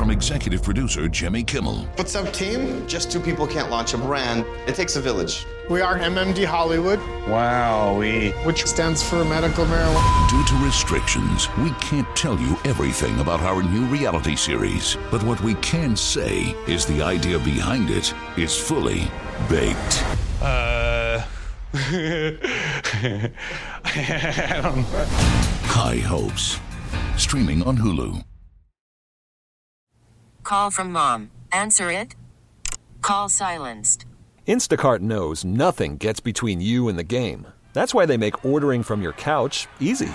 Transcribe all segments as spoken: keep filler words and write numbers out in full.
from executive producer Jimmy Kimmel. What's up, team? Just two people can't launch a brand. It takes a village. We are M M D Hollywood. Wow, we... Which stands for medical marijuana. Due to restrictions, we can't tell you everything about our new reality series. But what we can say is the idea behind it is fully baked. Uh... I don't know. High Hopes. Streaming on Hulu. Call from mom. Answer it. Call silenced. Instacart knows nothing gets between you and the game. That's why they make ordering from your couch easy.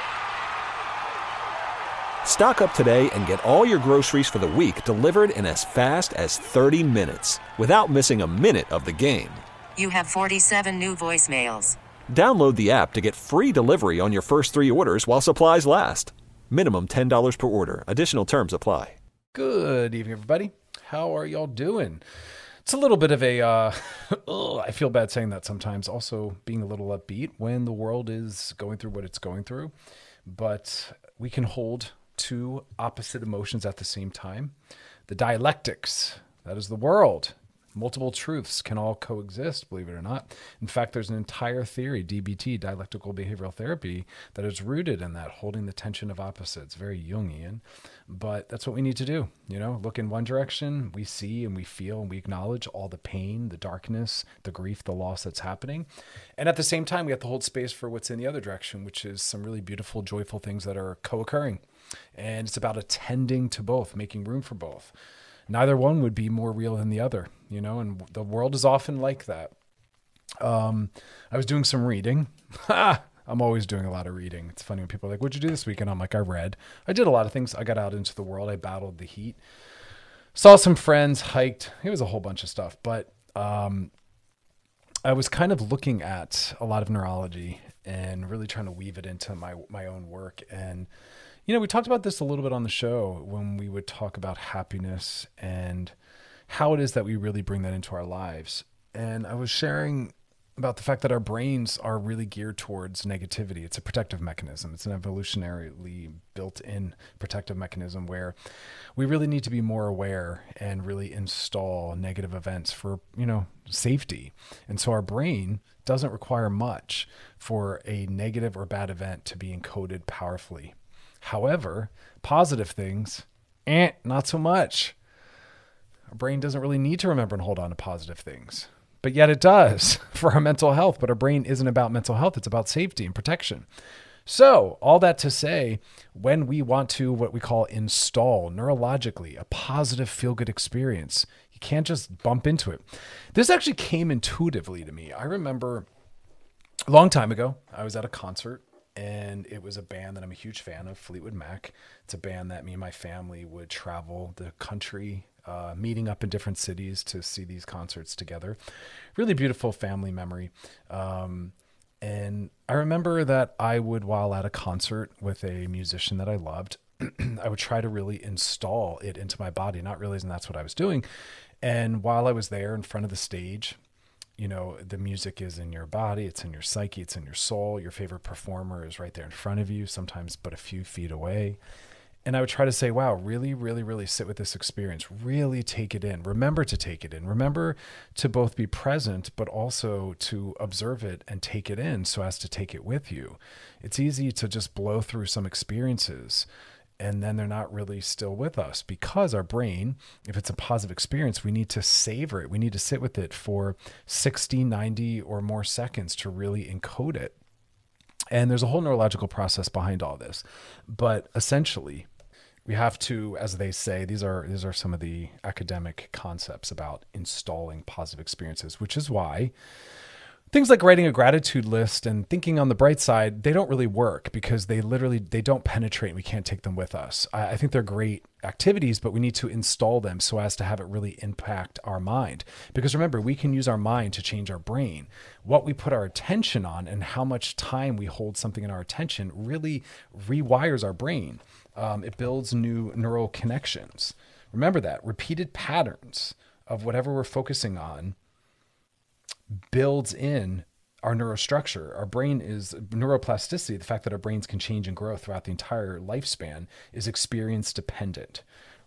Stock up today and get all your groceries for the week delivered in as fast as thirty minutes without missing a minute of the game. You have forty-seven new voicemails. Download the app to get free delivery on your first three orders while supplies last. Minimum ten dollars per order. Additional terms apply. Good evening, everybody. How are y'all doing? It's a little bit of a, uh, ugh, I feel bad saying that sometimes. Also being a little upbeat when the world is going through what it's going through. But we can hold two opposite emotions at the same time. The dialectics, that is the world. Multiple truths can all coexist, believe it or not. In fact, there's an entire theory, D B T, dialectical behavioral therapy, that is rooted in that, holding the tension of opposites. Very Jungian, but that's what we need to do. You know, look in one direction, we see and we feel and we acknowledge all the pain, the darkness, the grief, the loss that's happening. And at the same time, we have to hold space for what's in the other direction, which is some really beautiful, joyful things that are co-occurring. And it's about attending to both, making room for both. Neither one would be more real than the other, you know, and the world is often like that. Um, I was doing some reading. I'm always doing a lot of reading. It's funny when people are like, what'd you do this weekend? I'm like, I read. I did a lot of things. I got out into the world. I battled the heat. Saw some friends, hiked. It was a whole bunch of stuff. But um, I was kind of looking at a lot of neurology and really trying to weave it into my my own work. And you know, we talked about this a little bit on the show when we would talk about happiness and how it is that we really bring that into our lives. And I was sharing about the fact that our brains are really geared towards negativity. It's a protective mechanism. It's an evolutionarily built-in protective mechanism where we really need to be more aware and really install negative events for, you know, safety. And so our brain doesn't require much for a negative or bad event to be encoded powerfully. However, positive things, eh, not so much. Our brain doesn't really need to remember and hold on to positive things, but yet it does for our mental health. But our brain isn't about mental health. It's about safety and protection. So all that to say, when we want to, what we call install neurologically, a positive feel-good experience, you can't just bump into it. This actually came intuitively to me. I remember a long time ago, I was at a concert. And it was a band that I'm a huge fan of, Fleetwood Mac. It's a band that me and my family would travel the country, uh, meeting up in different cities to see these concerts together. Really beautiful family memory. Um, and I remember that I would, while at a concert with a musician that I loved, I would try to really install it into my body, not realizing that's what I was doing. And while I was there in front of the stage, you know, the music is in your body, it's in your psyche, it's in your soul. Your favorite performer is right there in front of you, sometimes but a few feet away. And I would try to say, wow, really, really, really sit with this experience. Really take it in. Remember to take it in. Remember to both be present, but also to observe it and take it in so as to take it with you. It's easy to just blow through some experiences and then they're not really still with us, because our brain, if it's a positive experience, we need to savor it. We need to sit with it for sixty, ninety or more seconds to really encode it. And there's a whole neurological process behind all this. But essentially, we have to, as they say, these are these are some of the academic concepts about installing positive experiences, which is why things like writing a gratitude list and thinking on the bright side, they don't really work because they literally, they don't penetrate and we can't take them with us. I, I think they're great activities, but we need to install them so as to have it really impact our mind. Because remember, we can use our mind to change our brain. What we put our attention on and how much time we hold something in our attention really rewires our brain. Um, it builds new neural connections. Remember that. Repeated patterns of whatever we're focusing on builds in our neurostructure. Our brain is neuroplasticity. The fact that our brains can change and grow throughout the entire lifespan is experience dependent.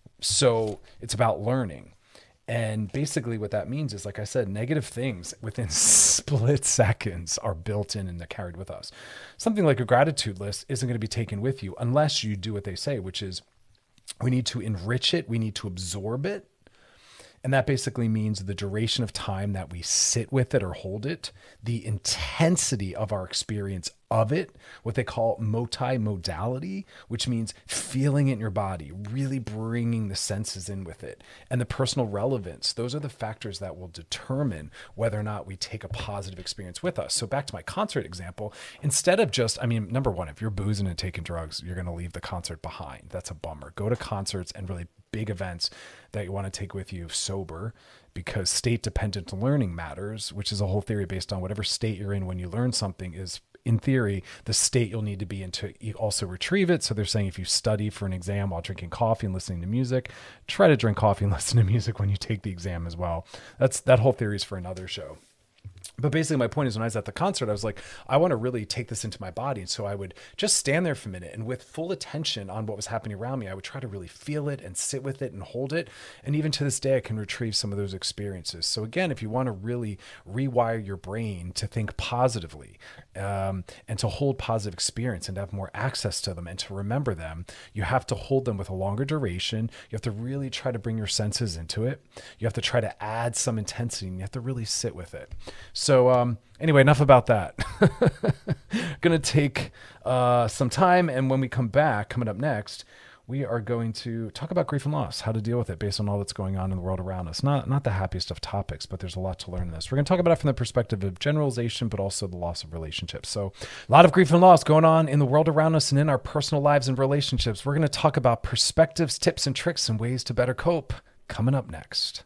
So it's about learning. And basically what that means is, like I said, negative things within split seconds are built in and they're carried with us. Something like a gratitude list isn't going to be taken with you unless you do what they say, which is we need to enrich it. We need to absorb it. And that basically means the duration of time that we sit with it or hold it, the intensity of our experience of it, what they call multimodality, which means feeling it in your body, really bringing the senses in with it, and the personal relevance. Those are the factors that will determine whether or not we take a positive experience with us. So back to my concert example, instead of just, I mean, number one, if you're boozing and taking drugs, you're going to leave the concert behind. That's a bummer. Go to concerts and really big events that you want to take with you sober, because state dependent learning matters, which is a whole theory based on whatever state you're in when you learn something is, in theory, the state you'll need to be in to also retrieve it. So they're saying if you study for an exam while drinking coffee and listening to music, try to drink coffee and listen to music when you take the exam as well. That's that whole theory is for another show. But basically my point is, when I was at the concert, I was like, I want to really take this into my body. And so I would just stand there for a minute, and with full attention on what was happening around me, I would try to really feel it and sit with it and hold it. And even to this day, I can retrieve some of those experiences. So again, if you want to really rewire your brain to think positively, um, and to hold positive experience and to have more access to them and to remember them, you have to hold them with a longer duration. You have to really try to bring your senses into it. You have to try to add some intensity, and you have to really sit with it. So um, anyway, enough about that. Going to take uh, some time. And when we come back, coming up next, we are going to talk about grief and loss, how to deal with it based on all that's going on in the world around us. Not, not the happiest of topics, but there's a lot to learn in this. We're going to talk about it from the perspective of generalization, but also the loss of relationships. So a lot of grief and loss going on in the world around us and in our personal lives and relationships. We're going to talk about perspectives, tips, and tricks and ways to better cope coming up next.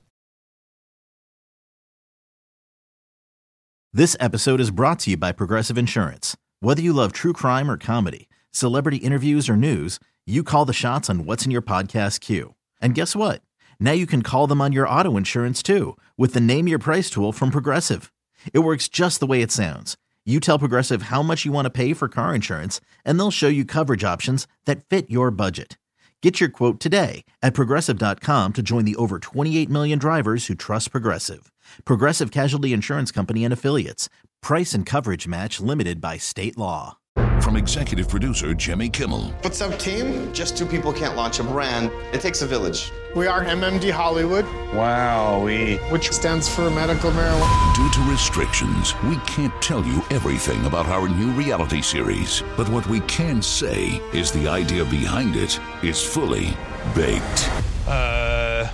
This episode is brought to you by Progressive Insurance. Whether you love true crime or comedy, celebrity interviews or news, you call the shots on what's in your podcast queue. And guess what? Now you can call them on your auto insurance too, with the Name Your Price tool from Progressive. It works just the way it sounds. You tell Progressive how much you want to pay for car insurance, and they'll show you coverage options that fit your budget. Get your quote today at Progressive dot com to join the over twenty-eight million drivers who trust Progressive. Progressive Casualty Insurance Company and Affiliates. Price and coverage match limited by state law. From executive producer Jimmy Kimmel. What's up, team? Just two people can't launch a brand. It takes a village. We are M M D Hollywood, Wow, we. which stands for medical marijuana. Due to restrictions, we can't tell you everything about our new reality series. But what we can say is the idea behind it is fully baked. Uh.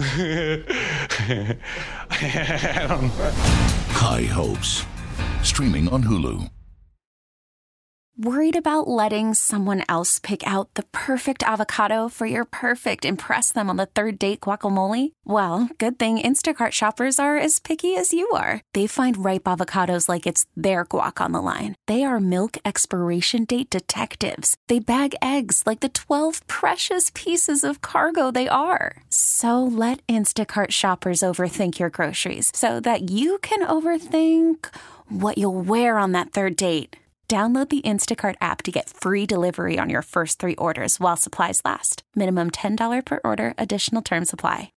I don't know. High Hopes. Streaming on Hulu. Worried about letting someone else pick out the perfect avocado for your perfect impress them on the third date guacamole? Well, good thing Instacart shoppers are as picky as you are. They find ripe avocados like it's their guac on the line. They are milk expiration date detectives. They bag eggs like the twelve precious pieces of cargo they are. So let Instacart shoppers overthink your groceries so that you can overthink what you'll wear on that third date. Download the Instacart app to get free delivery on your first three orders while supplies last. Minimum ten dollars per order. Additional terms apply.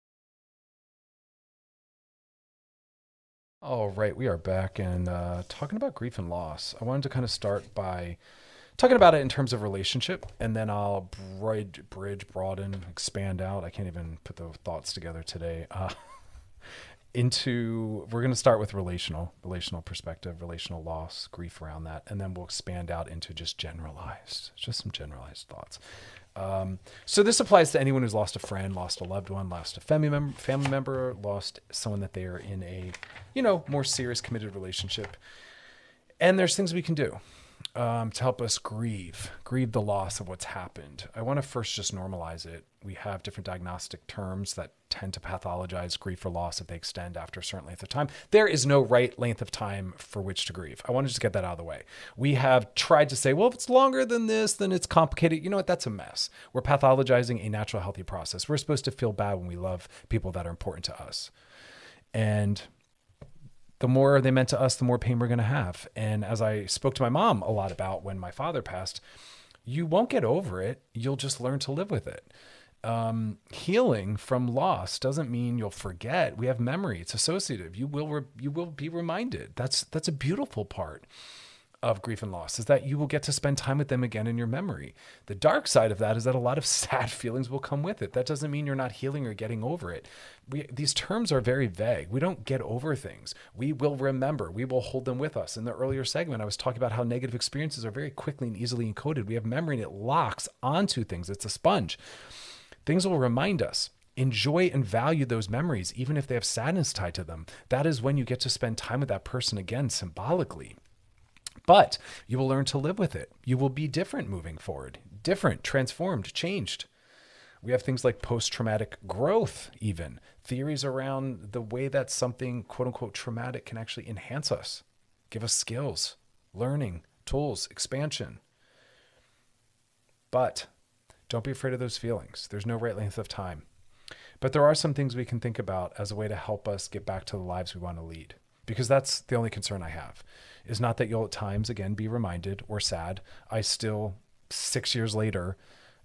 All right, we are back and uh, talking about grief and loss. I wanted to kind of start by talking about it in terms of relationship, and then I'll bridge, bridge broaden, expand out. I can't even put the thoughts together today. Uh, into we're going to start with relational relational perspective, relational loss, grief around that, and then we'll expand out into just generalized just some generalized thoughts. Um, so this applies to anyone who's lost a friend, lost a loved one, lost a family member family member lost someone that they are in a you know more serious committed relationship. And there's things we can do um, to help us grieve grieve the loss of what's happened. I want to first just normalize it. We have different diagnostic terms that tend to pathologize grief or loss if they extend after a certain length of time. There is no right length of time for which to grieve. I want to just get that out of the way. We have tried to say, well, if it's longer than this, then it's complicated. You know what? That's a mess. We're pathologizing a natural, healthy process. We're supposed to feel bad when we love people that are important to us. And the more they meant to us, the more pain we're going to have. And as I spoke to my mom a lot about when my father passed, you won't get over it. You'll just learn to live with it. Um, healing from loss doesn't mean you'll forget. We have memory. It's associative. You will, re- you will be reminded. That's, that's a beautiful part of grief and loss, is that you will get to spend time with them again in your memory. The dark side of that is that a lot of sad feelings will come with it. That doesn't mean you're not healing or getting over it. We, these terms are very vague. We don't get over things. We will remember. We will hold them with us. In the earlier segment, I was talking about how negative experiences are very quickly and easily encoded. We have memory and it locks onto things. It's a sponge. Things will remind us. Enjoy and value those memories, even if they have sadness tied to them. That is when you get to spend time with that person again, symbolically. But you will learn to live with it. You will be different moving forward, different, transformed, changed. We have things like post-traumatic growth, even theories around the way that something quote unquote traumatic can actually enhance us, give us skills, learning, tools, expansion. But don't be afraid of those feelings. There's no right length of time. But there are some things we can think about as a way to help us get back to the lives we want to lead. Because that's the only concern I have, is not that you'll at times, again, be reminded or sad. I still, six years later,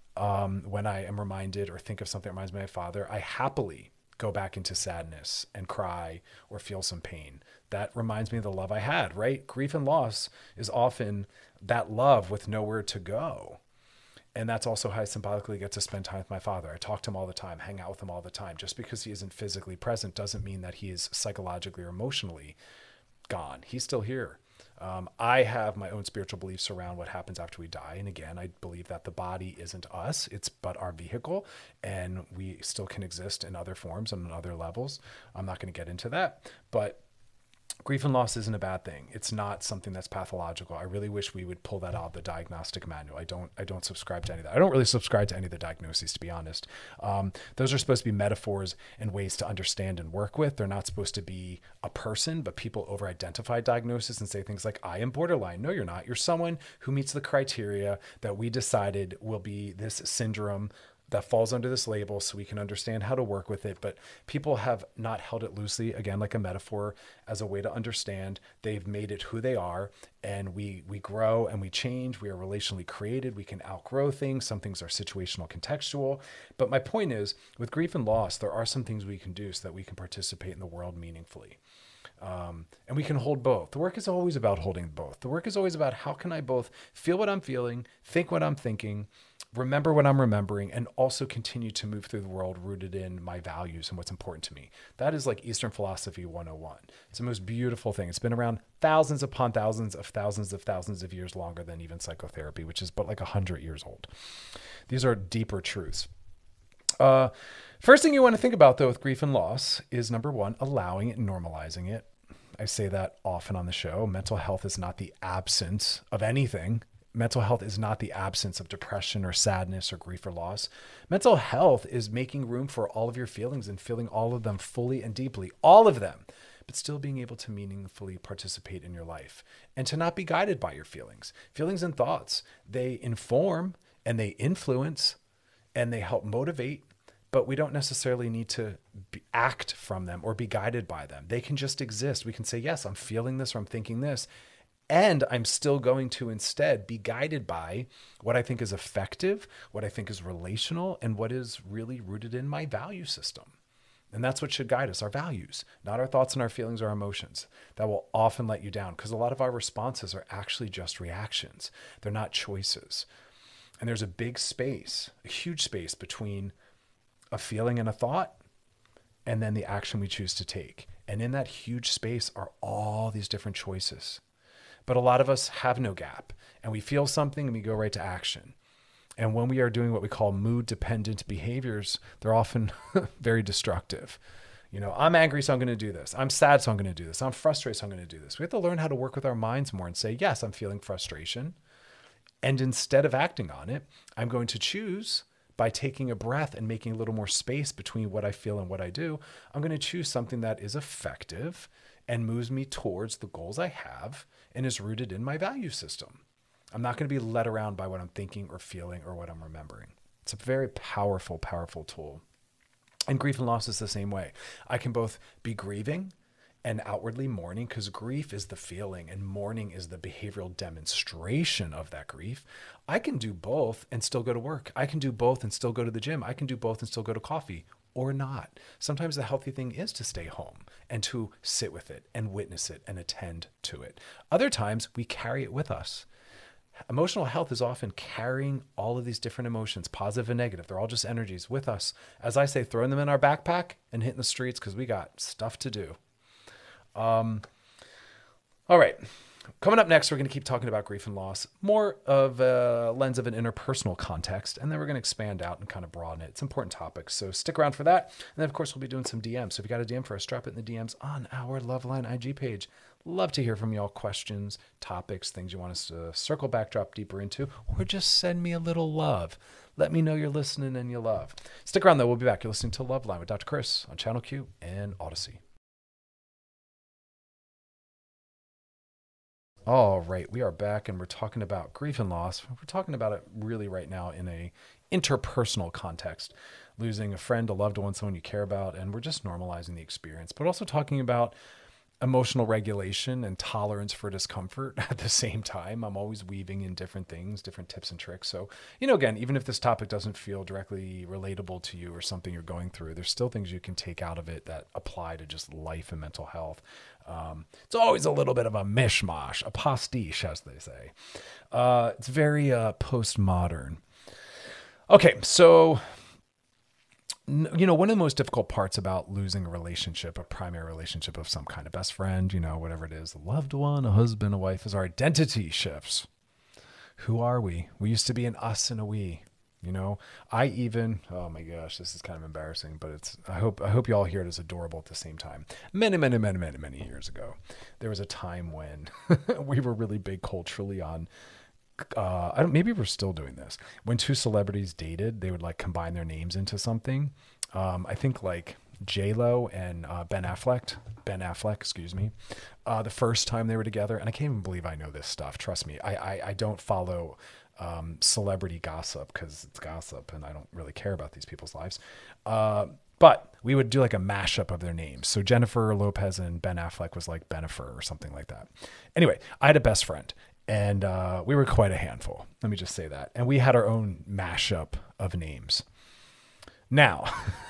um, when I am reminded or think of something that reminds me of my father, I happily go back into sadness and cry or feel some pain. That reminds me of the love I had, right? Grief and loss is often that love with nowhere to go. And that's also how I symbolically get to spend time with my father. I talk to him all the time, hang out with him all the time. Just because he isn't physically present doesn't mean that he is psychologically or emotionally gone. He's still here. Um, I have my own spiritual beliefs around what happens after we die. And again, I believe that the body isn't us, it's but our vehicle, and we still can exist in other forms and on other levels. I'm not going to get into that, but grief and loss isn't a bad thing. It's not something that's pathological. I really wish we would pull that out of the diagnostic manual. I don't, I don't subscribe to any of that. I don't really subscribe to any of the diagnoses, to be honest. Um, those are supposed to be metaphors and ways to understand and work with. They're not supposed to be a person, but people over-identify diagnosis and say things like, I am borderline. No, you're not. You're someone who meets the criteria that we decided will be this syndrome that falls under this label, so we can understand how to work with it. But people have not held it loosely, again, like a metaphor, as a way to understand. They've made it who they are, and we we grow and we change. We are relationally created. We can outgrow things. Some things are situational, contextual. But my point is, with grief and loss, there are some things we can do so that we can participate in the world meaningfully. Um, and we can hold both. The work is always about holding both. The work is always about how can I both feel what I'm feeling, think what I'm thinking, remember what I'm remembering, and also continue to move through the world rooted in my values and what's important to me. That is like Eastern Philosophy one oh one. It's the most beautiful thing. It's been around thousands upon thousands of thousands of thousands of years longer than even psychotherapy, which is but like a hundred years old. These are deeper truths. Uh, first thing you want to think about, though, with grief and loss is, number one, allowing it and normalizing it. I say that often on the show. Mental health is not the absence of anything. Mental health is not the absence of depression or sadness or grief or loss. Mental health is making room for all of your feelings and feeling all of them fully and deeply, all of them, but still being able to meaningfully participate in your life and to not be guided by your feelings. Feelings and thoughts, they inform and they influence and they help motivate, but we don't necessarily need to be, act from them or be guided by them. They can just exist. We can say, yes, I'm feeling this or I'm thinking this, and I'm still going to instead be guided by what I think is effective, what I think is relational, and what is really rooted in my value system. And that's what should guide us, our values, not our thoughts and our feelings or our emotions. That will often let you down because a lot of our responses are actually just reactions. They're not choices. And there's a big space, a huge space between a feeling and a thought and then the action we choose to take. And in that huge space are all these different choices. But a lot of us have no gap, and we feel something and we go right to action. And when we are doing what we call mood-dependent behaviors, they're often very destructive. You know, I'm angry, so I'm going to do this. I'm sad, so I'm going to do this. I'm frustrated, so I'm going to do this. We have to learn how to work with our minds more and say, yes, I'm feeling frustration. And instead of acting on it, I'm going to choose, by taking a breath and making a little more space between what I feel and what I do, I'm going to choose something that is effective and moves me towards the goals I have and is rooted in my value system. I'm not going to be led around by what I'm thinking or feeling or what I'm remembering. It's a very powerful, powerful tool. And grief and loss is the same way. I can both be grieving and outwardly mourning, because grief is the feeling and mourning is the behavioral demonstration of that grief. I can do both and still go to work. I can do both and still go to the gym. I can do both and still go to coffee, or not. Sometimes the healthy thing is to stay home and to sit with it and witness it and attend to it. Other times we carry it with us. Emotional health is often carrying all of these different emotions, positive and negative. They're all just energies with us. As I say, throwing them in our backpack and hitting the streets because we got stuff to do. Um, all right. Coming up next, we're going to keep talking about grief and loss, more of a lens of an interpersonal context, and then we're going to expand out and kind of broaden it. It's important topics, so stick around for that. And then, of course, we'll be doing some D Ms. So if you got a D M for us, drop it in the D Ms on our Loveline I G page. Love to hear from y'all, questions, topics, things you want us to circle back, drop deeper into, or just send me a little love. Let me know you're listening and you love. Stick around, though. We'll be back. You're listening to Loveline with Doctor Chris on Channel Q and Odyssey. All right, we are back and we're talking about grief and loss. We're talking about it really right now in a interpersonal context, losing a friend, a loved one, someone you care about, and we're just normalizing the experience, but also talking about emotional regulation and tolerance for discomfort at the same time. I'm always weaving in different things, different tips and tricks. So, you know, again, even if this topic doesn't feel directly relatable to you or something you're going through, there's still things you can take out of it that apply to just life and mental health. Um, it's always a little bit of a mishmash, a pastiche, as they say. Uh, it's very uh, postmodern. Okay, so, you know, one of the most difficult parts about losing a relationship, a primary relationship of some kind, of best friend, you know, whatever it is, a loved one, a husband, a wife, is our identity shifts. Who are we? We used to be an us and a we. You know, I even, oh my gosh, this is kind of embarrassing, but it's, I hope, I hope you all hear it as adorable at the same time. Many, many, many, many, many years ago, there was a time when we were really big culturally on, uh, I don't, maybe we're still doing this. When two celebrities dated, they would like combine their names into something. Um, I think like J-Lo and uh, Ben Affleck, Ben Affleck, excuse me, uh, the first time they were together, and I can't even believe I know this stuff. Trust me, I, I, I don't follow um, celebrity gossip because it's gossip and I don't really care about these people's lives. Uh, but we would do like a mashup of their names. So Jennifer Lopez and Ben Affleck was like Benifer or something like that. Anyway, I had a best friend and uh, we were quite a handful. Let me just say that. And we had our own mashup of names. Now,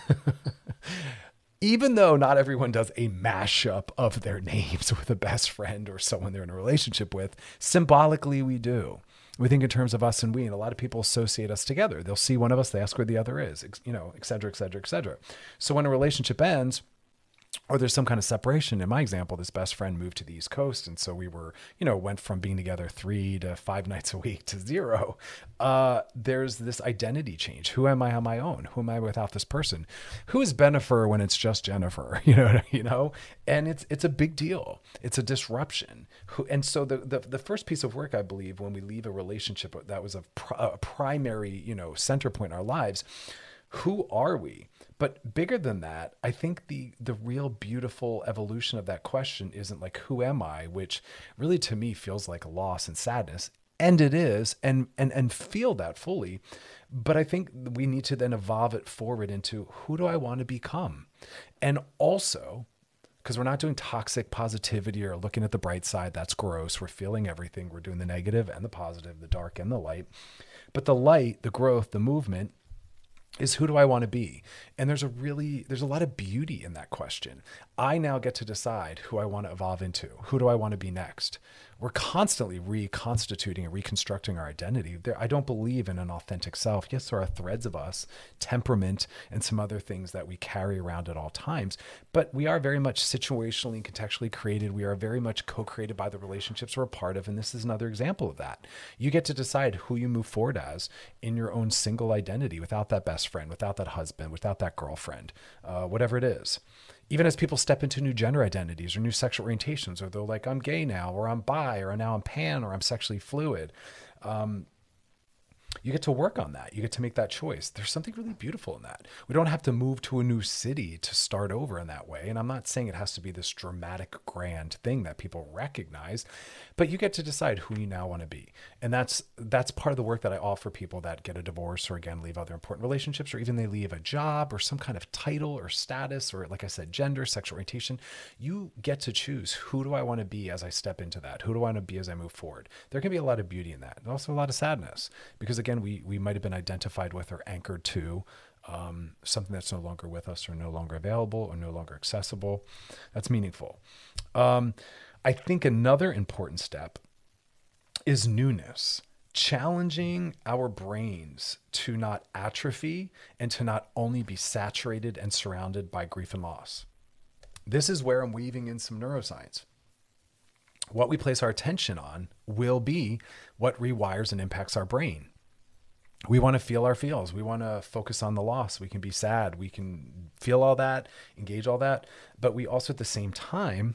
even though not everyone does a mashup of their names with a best friend or someone they're in a relationship with, symbolically we do. We think in terms of us and we, and a lot of people associate us together. They'll see one of us, they ask where the other is, you know, et cetera, et cetera, et cetera. So when a relationship ends, or there's some kind of separation, in my example, this best friend moved to the East Coast. And so we were, you know, went from being together three to five nights a week to zero. Uh, there's this identity change. Who am I on my own? Who am I without this person? Who is Benifer when it's just Jennifer? You know, you know, and it's, it's a big deal. It's a disruption. Who, and so the, the, the first piece of work, I believe, when we leave a relationship that was a, pr- a primary, you know, center point in our lives, who are we? But bigger than that, I think the the real beautiful evolution of that question isn't like, who am I? Which really to me feels like a loss and sadness. And it is, and and and feel that fully. But I think we need to then evolve it forward into, who do I want to become? And also, because we're not doing toxic positivity or looking at the bright side, that's gross. We're feeling everything. We're doing the negative and the positive, the dark and the light. But the light, the growth, the movement is, who do I want to be? And there's a really, there's a lot of beauty in that question. I now get to decide who I want to evolve into. Who do I want to be next? We're constantly reconstituting and reconstructing our identity. There, I don't believe in an authentic self. Yes, there are threads of us, temperament, and some other things that we carry around at all times, but we are very much situationally and contextually created. We are very much co-created by the relationships we're a part of, and this is another example of that. You get to decide who you move forward as in your own single identity, without that best friend, without that husband, without that girlfriend, uh, whatever it is. Even as people step into new gender identities or new sexual orientations, or they're like, I'm gay now, or I'm bi, or now I'm pan, or I'm sexually fluid. Um, you get to work on that. You get to make that choice. There's something really beautiful in that. We don't have to move to a new city to start over in that way. And I'm not saying it has to be this dramatic, grand thing that people recognize, but you get to decide who you now want to be. And that's that's part of the work that I offer people that get a divorce or, again, leave other important relationships, or even they leave a job or some kind of title or status, or, like I said, gender, sexual orientation. You get to choose, who do I want to be as I step into that? Who do I want to be as I move forward? There can be a lot of beauty in that, and also a lot of sadness, because, again, we we might have been identified with or anchored to um, something that's no longer with us, or no longer available, or no longer accessible. That's meaningful. Um, I think another important step is newness, challenging our brains to not atrophy and to not only be saturated and surrounded by grief and loss. This is where I'm weaving in some neuroscience. What we place our attention on will be what rewires and impacts our brain. We want to feel our feels. We want to focus on the loss. We can be sad. We can feel all that, engage all that. But we also, at the same time,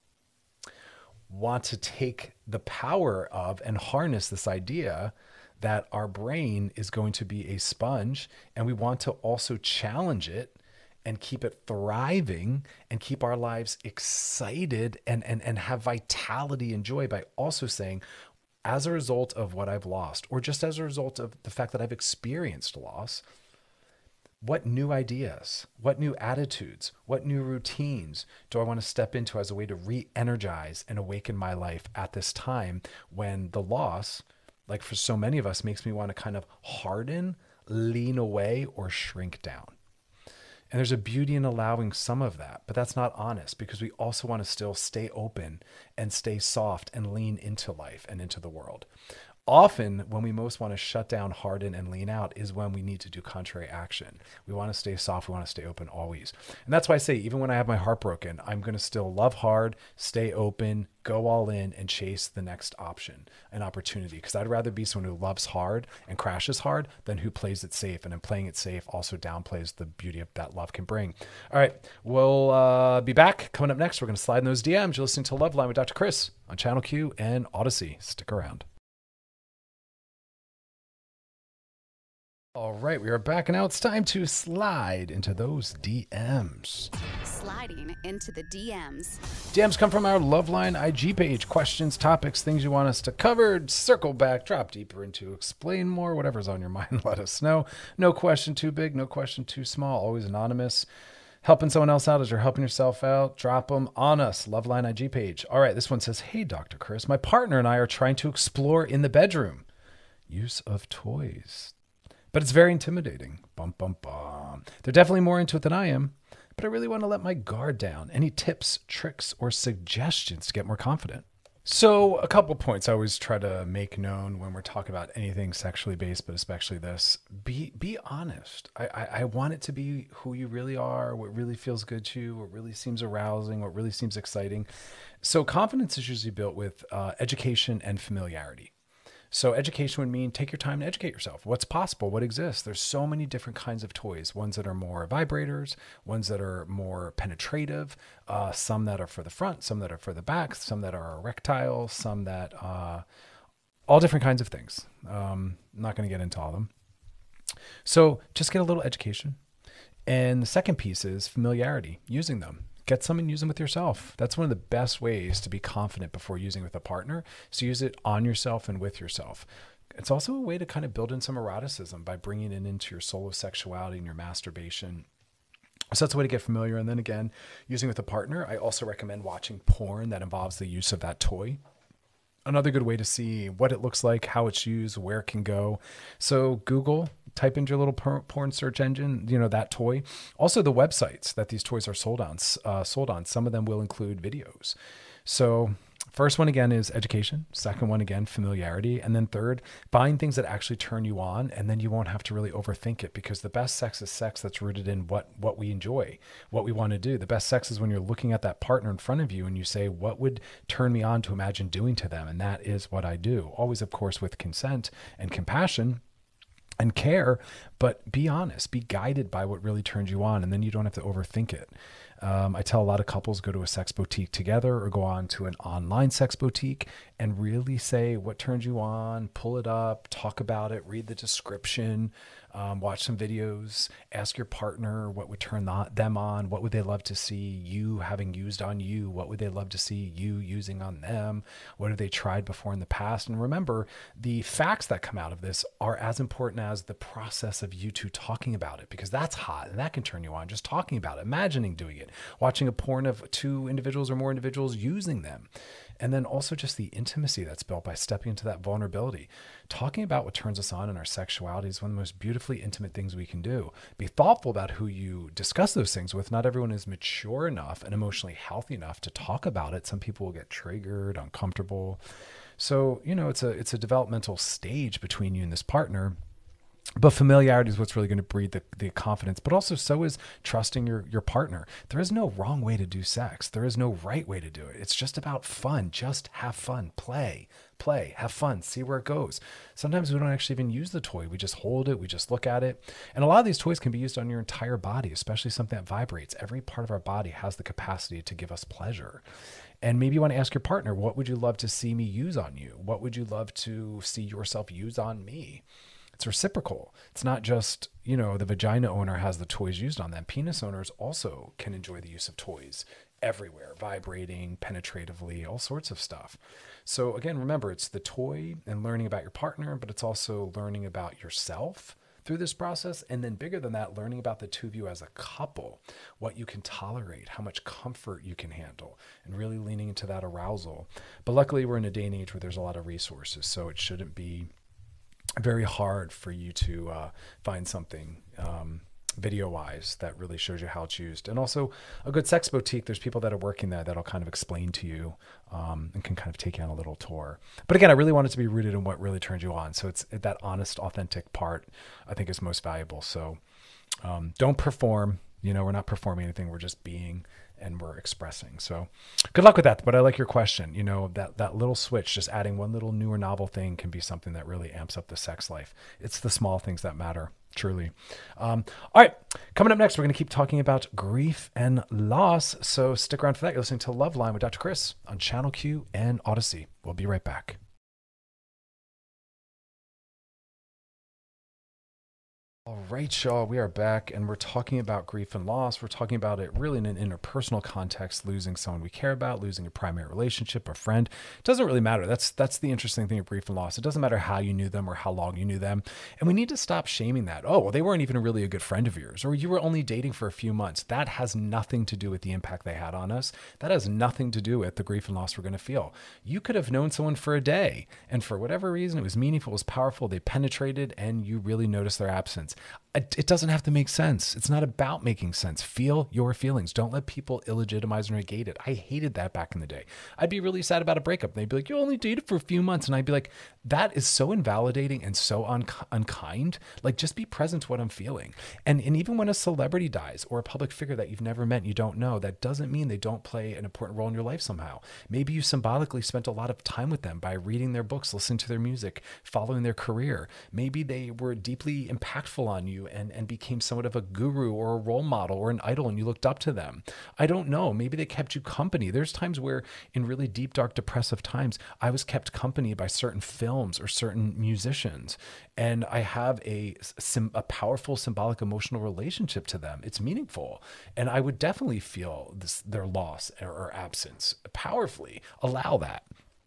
want to take the power of and harness this idea that our brain is going to be a sponge, and we want to also challenge it and keep it thriving and keep our lives excited and, and, and have vitality and joy by also saying, as a result of what I've lost, or just as a result of the fact that I've experienced loss, what new ideas, what new attitudes, what new routines do I want to step into as a way to re-energize and awaken my life at this time when the loss, like for so many of us, makes me want to kind of harden, lean away, or shrink down. And there's a beauty in allowing some of that, but that's not honest, because we also want to still stay open and stay soft and lean into life and into the world. Often when we most want to shut down, harden, and lean out is when we need to do contrary action. We want to stay soft. We want to stay open always. And that's why I say, even when I have my heart broken, I'm going to still love hard, stay open, go all in, and chase the next option, an opportunity. Because I'd rather be someone who loves hard and crashes hard than who plays it safe. And in playing it safe also downplays the beauty of that love can bring. All right, we'll uh, be back. Coming up next, we're going to slide in those D Ms. You're listening to Love Line with Doctor Chris on Channel Q and Odyssey. Stick around. All right, we are back, and now it's time to slide into those D Ms. Sliding into the D Ms. D Ms come from our Loveline I G page. Questions, topics, things you want us to cover. Circle back, drop deeper into, explain more, whatever's on your mind, let us know. No question too big, no question too small, always anonymous. Helping someone else out as you're helping yourself out, drop them on us, Loveline I G page. All right, this one says, hey, Doctor Chris, my partner and I are trying to explore in the bedroom use of toys. But it's very intimidating. Bum, bum, bum. They're definitely more into it than I am, but I really want to let my guard down. Any tips, tricks, or suggestions to get more confident? So a couple points I always try to make known when we're talking about anything sexually based, but especially this. Be be honest. I, I, I want it to be who you really are, what really feels good to you, what really seems arousing, what really seems exciting. So confidence is usually built with uh, education and familiarity. So education would mean take your time to educate yourself. What's possible? What exists? There's so many different kinds of toys. Ones that are more vibrators, ones that are more penetrative, uh, some that are for the front, some that are for the back, some that are erectile, some that, uh, all different kinds of things. Um, I'm not going to get into all of them. So just get a little education. And the second piece is familiarity, using them. Get some and use them with yourself. That's one of the best ways to be confident before using with a partner. So use it on yourself and with yourself. It's also a way to kind of build in some eroticism by bringing it into your solo sexuality and your masturbation. So that's a way to get familiar. And then again, using with a partner, I also recommend watching porn that involves the use of that toy. Another good way to see what it looks like, how it's used, where it can go. So Google, type into your little porn search engine, you know, that toy. Also the websites that these toys are sold on, uh, sold on. Some of them will include videos. So first one again is education. Second one again, familiarity. And then third, find things that actually turn you on, and then you won't have to really overthink it, because the best sex is sex that's rooted in what, what we enjoy, what we want to do. The best sex is when you're looking at that partner in front of you and you say, what would turn me on to imagine doing to them? And that is what I do. Always, of course, with consent and compassion. and care, but be honest, be guided by what really turns you on, and then you don't have to overthink it. Um, I tell a lot of couples go to a sex boutique together or go on to an online sex boutique and really say what turns you on, pull it up, talk about it, read the description, um, watch some videos, ask your partner what would turn them on, what would they love to see you having used on you, what would they love to see you using on them, what have they tried before in the past. And remember, the facts that come out of this are as important as the process of you two talking about it, because that's hot and that can turn you on, just talking about it, imagining doing it, watching a porn of two individuals or more individuals using them. And then also just the intimacy that's built by stepping into that vulnerability. Talking about what turns us on in our sexuality is one of the most beautifully intimate things we can do. Be thoughtful about who you discuss those things with. Not everyone is mature enough and emotionally healthy enough to talk about it. Some people will get triggered, uncomfortable. So, you know, it's a it's a developmental stage between you and this partner. But familiarity is what's really going to breed the, the confidence, but also so is trusting your, your partner. There is no wrong way to do sex. There is no right way to do it. It's just about fun. Just have fun, play, play, have fun, see where it goes. Sometimes we don't actually even use the toy. We just hold it. We just look at it. And a lot of these toys can be used on your entire body, especially something that vibrates. Every part of our body has the capacity to give us pleasure. And maybe you want to ask your partner, what would you love to see me use on you? What would you love to see yourself use on me? It's reciprocal. It's not just, you know, the vagina owner has the toys used on them. Penis owners also can enjoy the use of toys everywhere, vibrating, penetratively, all sorts of stuff. So again, remember, it's the toy and learning about your partner, but it's also learning about yourself through this process. And then bigger than that, learning about the two of you as a couple, what you can tolerate, how much comfort you can handle, and really leaning into that arousal. But luckily, we're in a day and age where there's a lot of resources, so it shouldn't be very hard for you to uh, find something um, video-wise that really shows you how it's used. And also a good sex boutique, there's people that are working there that'll kind of explain to you um, and can kind of take you on a little tour. But again, I really want it to be rooted in what really turns you on. So it's that honest, authentic part I think is most valuable. So um, don't perform. You know, we're not performing anything. We're just being and we're expressing. So good luck with that. But I like your question. You know, that, that little switch, just adding one little new or novel thing can be something that really amps up the sex life. It's the small things that matter, truly. Um, all right. Coming up next, we're going to keep talking about grief and loss. So stick around for that. You're listening to Love Line with Doctor Chris on Channel Q and Odyssey. We'll be right back. All right, y'all, we are back and we're talking about grief and loss. We're talking about it really in an interpersonal context, losing someone we care about, losing a primary relationship, a friend. It doesn't really matter. That's that's the interesting thing of grief and loss. It doesn't matter how you knew them or how long you knew them. And we need to stop shaming that. Oh, well, they weren't even really a good friend of yours, or you were only dating for a few months. That has nothing to do with the impact they had on us. That has nothing to do with the grief and loss we're going to feel. You could have known someone for a day, and for whatever reason, it was meaningful, it was powerful, they penetrated, and you really noticed their absence. It doesn't have to make sense. It's not about making sense. Feel your feelings. Don't let people illegitimize and negate it. I hated that back in the day. I'd be really sad about a breakup. They'd be like, you only dated for a few months. And I'd be like, that is so invalidating and so un- unkind. Like, just be present to what I'm feeling. And, and even when a celebrity dies or a public figure that you've never met, you don't know, that doesn't mean they don't play an important role in your life somehow. Maybe you symbolically spent a lot of time with them by reading their books, listening to their music, following their career. Maybe they were deeply impactful on you and, and became somewhat of a guru or a role model or an idol and you looked up to them. I don't know. Maybe they kept you company. There's times where in really deep, dark, depressive times, I was kept company by certain films or certain musicians. And I have a, a powerful symbolic emotional relationship to them. It's meaningful. And I would definitely feel this, their loss or, or absence powerfully. Allow that.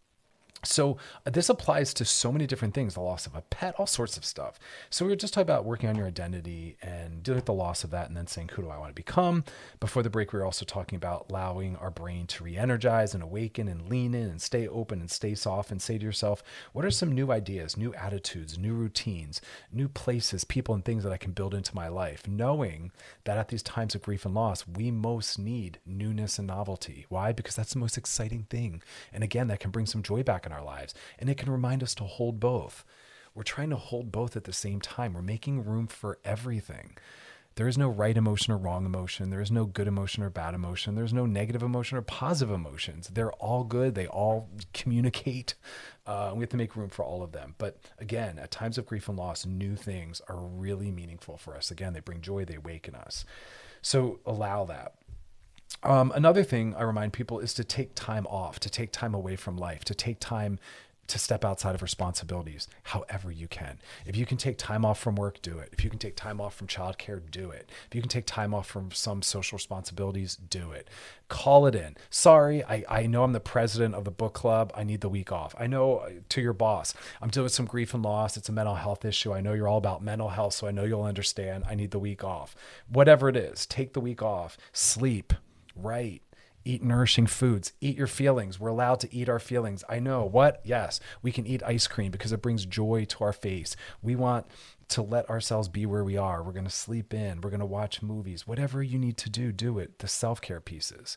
So this applies to so many different things, the loss of a pet, all sorts of stuff. So we were just talking about working on your identity and dealing with the loss of that and then saying, who do I want to become? Before the break, we were also talking about allowing our brain to re-energize and awaken and lean in and stay open and stay soft and say to yourself, what are some new ideas, new attitudes, new routines, new places, people and things that I can build into my life? Knowing that at these times of grief and loss, we most need newness and novelty. Why? Because that's the most exciting thing. And again, that can bring some joy back in our lives. And it can remind us to hold both. We're trying to hold both at the same time. We're making room for everything. There is no right emotion or wrong emotion. There is no good emotion or bad emotion. There's no negative emotion or positive emotions. They're all good. They all communicate. Uh, we have to make room for all of them. But again, at times of grief and loss, new things are really meaningful for us. Again, they bring joy, they awaken us. So allow that. Um, another thing I remind people is to take time off, to take time away from life, to take time to step outside of responsibilities, however you can. If you can take time off from work, do it. If you can take time off from childcare, do it. If you can take time off from some social responsibilities, do it. Call it in. Sorry, I, I know I'm the president of the book club. I need the week off. I know to your boss, I'm dealing with some grief and loss. It's a mental health issue. I know you're all about mental health, so I know you'll understand. I need the week off. Whatever it is, take the week off. Sleep, write. Eat nourishing foods, eat your feelings. We're allowed to eat our feelings. I know what? Yes, we can eat ice cream because it brings joy to our face. We want to let ourselves be where we are. We're going to sleep in. We're going to watch movies. Whatever you need to do, do it. The self-care pieces.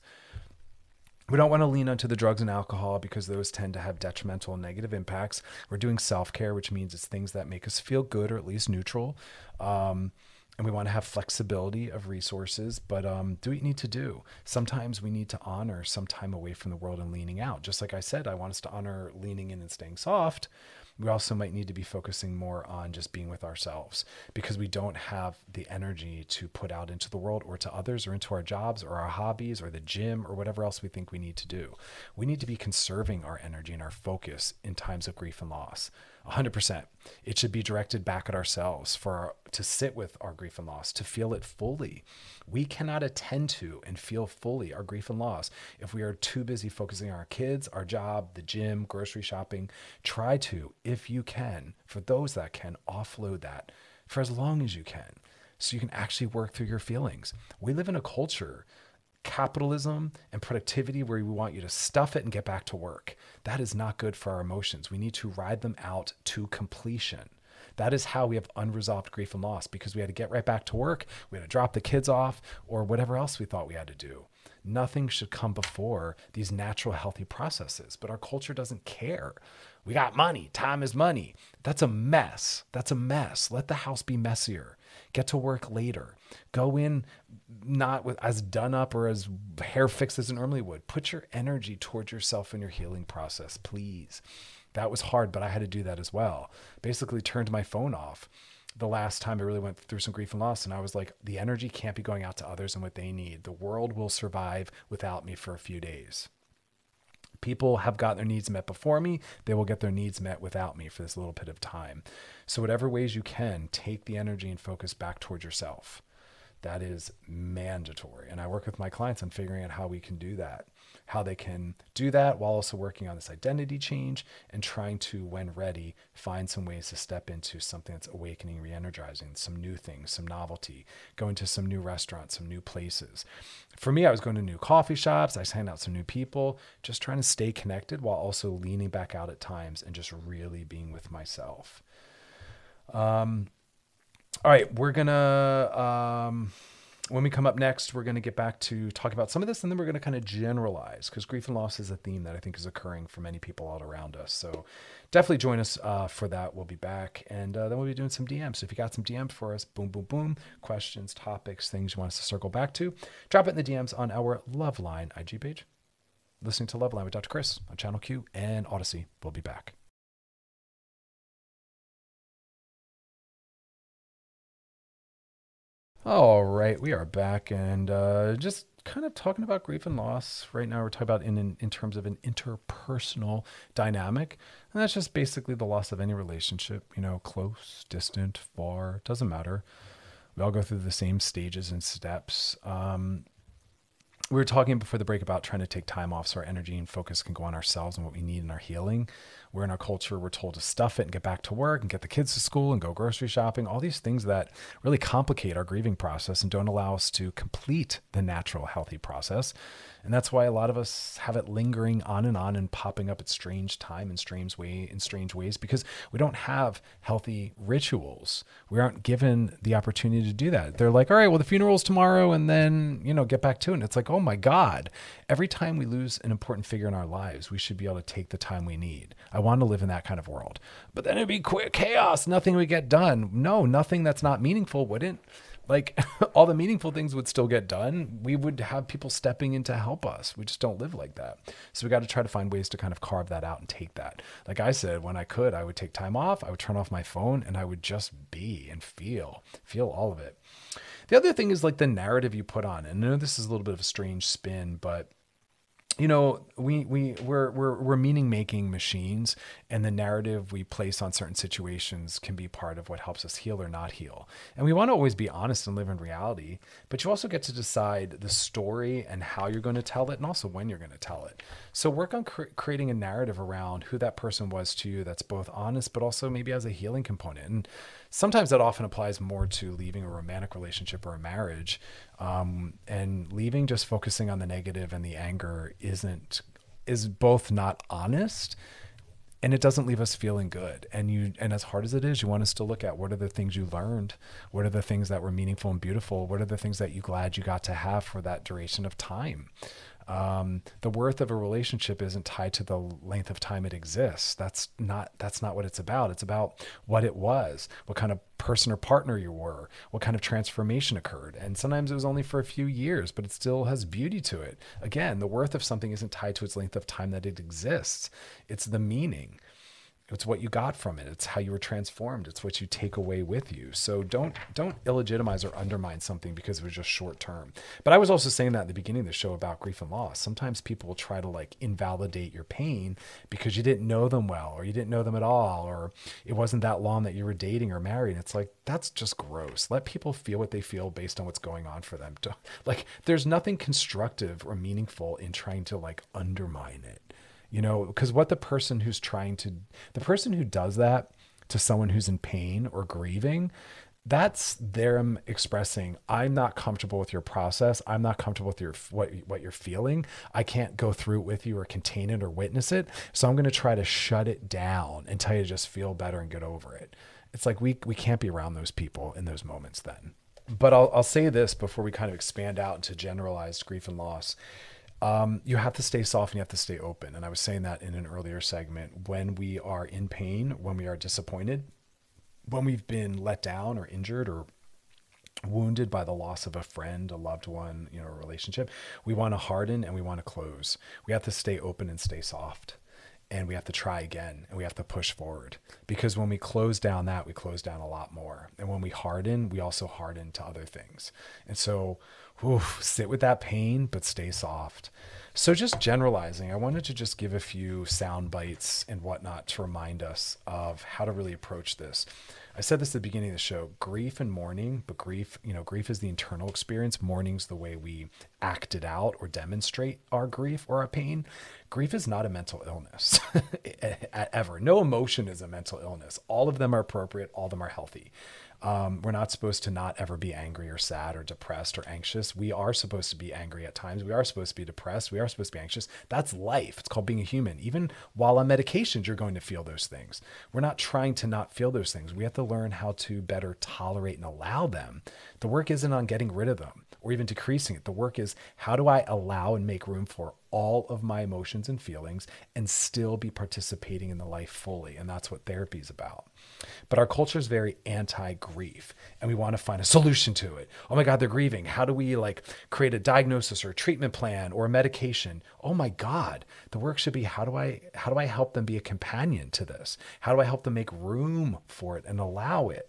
We don't want to lean onto the drugs and alcohol because those tend to have detrimental and negative impacts. We're doing self-care, which means it's things that make us feel good or at least neutral. Um, And we want to have flexibility of resources, but um, do what you need to do. Sometimes we need to honor some time away from the world and leaning out. Just like I said, I want us to honor leaning in and staying soft. We also might need to be focusing more on just being with ourselves because we don't have the energy to put out into the world or to others or into our jobs or our hobbies or the gym or whatever else we think we need to do. We need to be conserving our energy and our focus in times of grief and loss. one hundred percent. It should be directed back at ourselves for our, to sit with our grief and loss, to feel it fully. We cannot attend to and feel fully our grief and loss if we are too busy focusing on our kids, our job, the gym, grocery shopping. Try to, if you can, for those that can, offload that for as long as you can so you can actually work through your feelings. We live in a culture, capitalism and productivity, where we want you to stuff it and get back to work. That is not good for our emotions. We need to ride them out to completion. That is how we have unresolved grief and loss, because we had to get right back to work. We had to drop the kids off or whatever else we thought we had to do. Nothing should come before these natural, healthy processes, but our culture doesn't care. We got money. Time is money. That's a mess. That's a mess. Let the house be messier. Get to work later. Go in not with as done up or as hair fixed as it normally would. Put your energy towards yourself and your healing process, please. That was hard, but I had to do that as well. Basically turned my phone off the last time I really went through some grief and loss. And I was like, the energy can't be going out to others and what they need. The world will survive without me for a few days. People have got their needs met before me. They will get their needs met without me for this little bit of time. So whatever ways you can, take the energy and focus back towards yourself. That is mandatory. And I work with my clients on figuring out how we can do that, how they can do that while also working on this identity change and trying to, when ready, find some ways to step into something that's awakening, re-energizing, some new things, some novelty, going to some new restaurants, some new places. For me, I was going to new coffee shops. I was hanging out with some new people, just trying to stay connected while also leaning back out at times and just really being with myself. Um, All right, we're going to, um, when we come up next, we're going to get back to talk about some of this, and then we're going to kind of generalize, because grief and loss is a theme that I think is occurring for many people all around us. So definitely join us uh, for that. We'll be back, and uh, then we'll be doing some D Ms. So if you got some D Ms for us, boom, boom, boom, questions, topics, things you want us to circle back to, drop it in the D Ms on our Loveline I G page. Listening to Loveline with Doctor Chris on Channel Q and Odyssey. We'll be back. All right, we are back, and uh, just kind of talking about grief and loss. Right now we're talking about in, in in terms of an interpersonal dynamic, and that's just basically the loss of any relationship, you know, close, distant, far, doesn't matter. We all go through the same stages and steps. Um, we were talking before the break about trying to take time off so our energy and focus can go on ourselves and what we need in our healing. We're in our culture, we're told to stuff it and get back to work and get the kids to school and go grocery shopping, all these things that really complicate our grieving process and don't allow us to complete the natural, healthy process. And that's why a lot of us have it lingering on and on and popping up at strange time and strange way in strange ways, because we don't have healthy rituals. We aren't given the opportunity to do that. They're like, all right, well, the funeral's tomorrow, and then, you know, get back to it. And it's like, oh my God, every time we lose an important figure in our lives, we should be able to take the time we need. I want to live in that kind of world, but then it'd be quick chaos. Nothing would get done. No, nothing that's not meaningful wouldn't. like all the meaningful things would still get done. We would have people stepping in to help us. We just don't live like that. So we got to try to find ways to kind of carve that out and take that. Like I said, when I could, I would take time off, I would turn off my phone, and I would just be and feel, feel all of it. The other thing is like the narrative you put on. And I know this is a little bit of a strange spin, but you know, we, we, we're, we're, we're meaning making machines, and the narrative we place on certain situations can be part of what helps us heal or not heal. And we want to always be honest and live in reality, but you also get to decide the story and how you're going to tell it, and also when you're going to tell it. So work on cre- creating a narrative around who that person was to you that's both honest, but also maybe has a healing component. And sometimes that often applies more to leaving a romantic relationship or a marriage. Um, and leaving just focusing on the negative and the anger isn't, is both not honest, and it doesn't leave us feeling good. And you, and as hard as it is, you want us to look at what are the things you learned? What are the things that were meaningful and beautiful? What are the things that you glad you got to have for that duration of time? Um, the worth of a relationship isn't tied to the length of time it exists. That's not, that's not what it's about. It's about what it was, what kind of person or partner you were, what kind of transformation occurred. And sometimes it was only for a few years, but it still has beauty to it. Again, the worth of something isn't tied to its length of time that it exists. It's the meaning. It's what you got from it. It's how you were transformed. It's what you take away with you. So don't don't illegitimize or undermine something because it was just short term. But I was also saying that at the beginning of the show about grief and loss. Sometimes people will try to like invalidate your pain because you didn't know them well, or you didn't know them at all, or it wasn't that long that you were dating or married. It's like, that's just gross. Let people feel what they feel based on what's going on for them. Like, there's nothing constructive or meaningful in trying to like undermine it. You know, because what the person who's trying to, the person who does that to someone who's in pain or grieving, that's them expressing, I'm not comfortable with your process. I'm not comfortable with your what, what you're feeling. I can't go through it with you or contain it or witness it. So I'm going to try to shut it down and tell you to just feel better and get over it. It's like we we can't be around those people in those moments then. But I'll I'll say this before we kind of expand out into generalized grief and loss. Um, you have to stay soft and you have to stay open. And I was saying that in an earlier segment. When we are in pain, when we are disappointed, when we've been let down or injured or wounded by the loss of a friend, a loved one, you know, a relationship, we want to harden and we want to close. We have to stay open and stay soft. And we have to try again, and we have to push forward, because when we close down that, we close down a lot more. And when we harden, we also harden to other things. And so whew, sit with that pain, but stay soft. So just generalizing, I wanted to just give a few sound bites and whatnot to remind us of how to really approach this. I said this at the beginning of the show, grief and mourning, but grief, you know, grief is the internal experience. Mourning's the way we act it out or demonstrate our grief or our pain. Grief is not a mental illness ever. No emotion is a mental illness. All of them are appropriate. All of them are healthy. Um, we're not supposed to not ever be angry or sad or depressed or anxious. We are supposed to be angry at times. We are supposed to be depressed. We are supposed to be anxious. That's life. It's called being a human. Even while on medications, you're going to feel those things. We're not trying to not feel those things. We have to learn how to better tolerate and allow them. The work isn't on getting rid of them or even decreasing it. The work is, how do I allow and make room for all of my emotions and feelings and still be participating in the life fully? And that's what therapy is about. But our culture is very anti-grief, and we want to find a solution to it. Oh my God, they're grieving. How do we like create a diagnosis or a treatment plan or a medication? Oh my God, the work should be, how do I, how do I help them be a companion to this? How do I help them make room for it and allow it?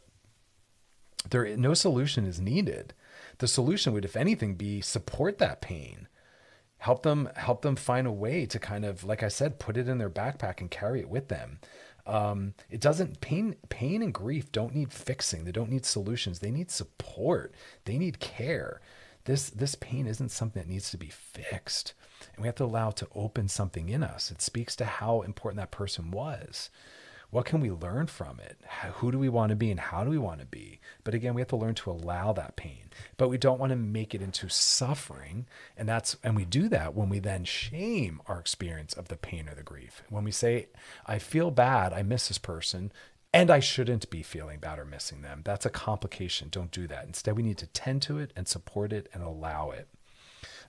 There, no solution is needed. The solution would, if anything, be support that pain. Help them, help them find a way to kind of, like I said, put it in their backpack and carry it with them. Um, it doesn't, pain, pain and grief don't need fixing. They don't need solutions. They need support. They need care. This, this pain isn't something that needs to be fixed. And we have to allow it to open something in us. It speaks to how important that person was. What can we learn from it? Who do we want to be and how do we want to be? But again, we have to learn to allow that pain, but we don't want to make it into suffering. And that's, and we do that when we then shame our experience of the pain or the grief. When we say, I feel bad, I miss this person, and I shouldn't be feeling bad or missing them. That's a complication. Don't do that. Instead, we need to tend to it and support it and allow it.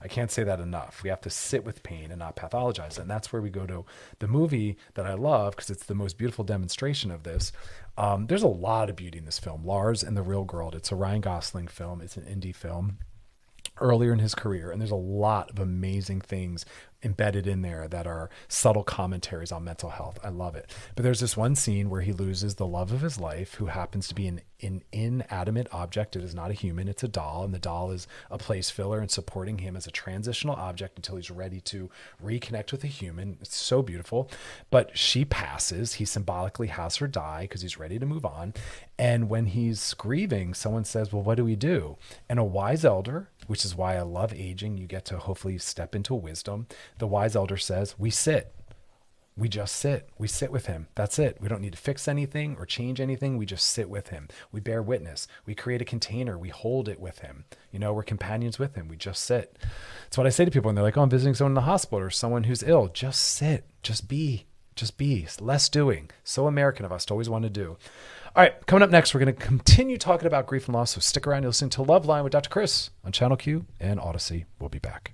I can't say that enough. We have to sit with pain and not pathologize it. And that's where we go to the movie that I love, because it's the most beautiful demonstration of this. Um, there's a lot of beauty in this film. Lars and the Real Girl. It's a Ryan Gosling film. It's an indie film earlier in his career. And there's a lot of amazing things embedded in there that are subtle commentaries on mental health. I love it. But there's this one scene where he loses the love of his life, who happens to be an, an inanimate object. It is not a human, it's a doll. And the doll is a place filler and supporting him as a transitional object until he's ready to reconnect with a human. It's so beautiful. But she passes. He symbolically has her die because he's ready to move on. And when he's grieving, someone says, well, what do we do? And a wise elder, which is why I love aging, you get to hopefully step into wisdom. The wise elder says, we sit. We just sit. We sit with him. That's it. We don't need to fix anything or change anything. We just sit with him. We bear witness. We create a container. We hold it with him. You know, we're companions with him. We just sit. That's what I say to people when they're like, oh, I'm visiting someone in the hospital or someone who's ill. Just sit. Just be. Just be. Less doing. So American of us to always want to do. All right, coming up next, we're going to continue talking about grief and loss. So stick around. You'll listen to Love Line with Doctor Chris on Channel Q and Odyssey. We'll be back.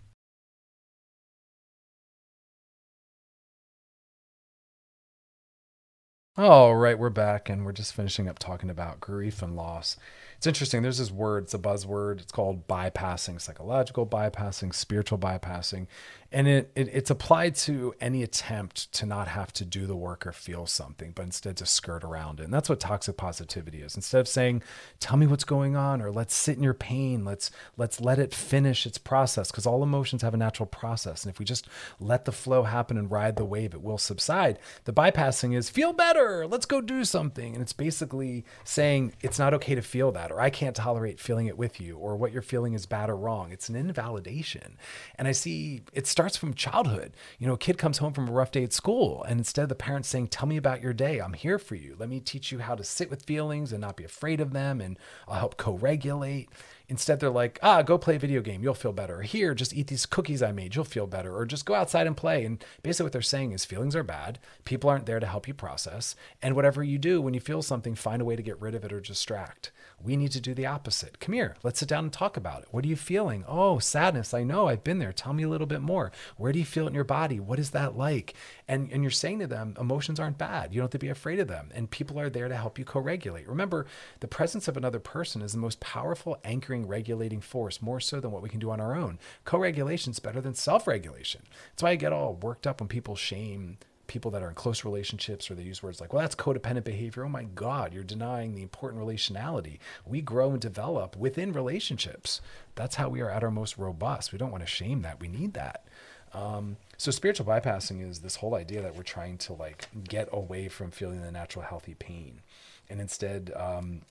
All right, we're back, and we're just finishing up talking about grief and loss. It's interesting. There's this word, it's a buzzword. It's called bypassing, psychological bypassing, spiritual bypassing. And it, it it's applied to any attempt to not have to do the work or feel something, but instead to skirt around it. And that's what toxic positivity is. Instead of saying, tell me what's going on, or let's sit in your pain, let's let's let it finish its process, because all emotions have a natural process. And if we just let the flow happen and ride the wave, it will subside. The bypassing is feel better, let's go do something. And it's basically saying it's not okay to feel that, or I can't tolerate feeling it with you, or what you're feeling is bad or wrong. It's an invalidation. And I see it starts from childhood. You know, a kid comes home from a rough day at school, and instead of the parents saying, tell me about your day, I'm here for you. Let me teach you how to sit with feelings and not be afraid of them, and I'll help co-regulate. Instead, they're like, ah, go play a video game. You'll feel better. Or here, just eat these cookies I made. You'll feel better. Or just go outside and play. And basically what they're saying is feelings are bad. People aren't there to help you process. And whatever you do, when you feel something, find a way to get rid of it or distract. We need to do the opposite. Come here. Let's sit down and talk about it. What are you feeling? Oh, sadness. I know. I've been there. Tell me a little bit more. Where do you feel it in your body? What is that like? And, and you're saying to them, emotions aren't bad. You don't have to be afraid of them. And people are there to help you co-regulate. Remember, the presence of another person is the most powerful anchoring, regulating force, more so than what we can do on our own. Co-regulation is better than self-regulation. That's why I get all worked up when people shame people that are in close relationships, or they use words like, well, that's codependent behavior. Oh my God, you're denying the important relationality. We grow and develop within relationships. That's how we are at our most robust. We don't want to shame that. We need that. Um, so spiritual bypassing is this whole idea that we're trying to like get away from feeling the natural healthy pain. And instead, um,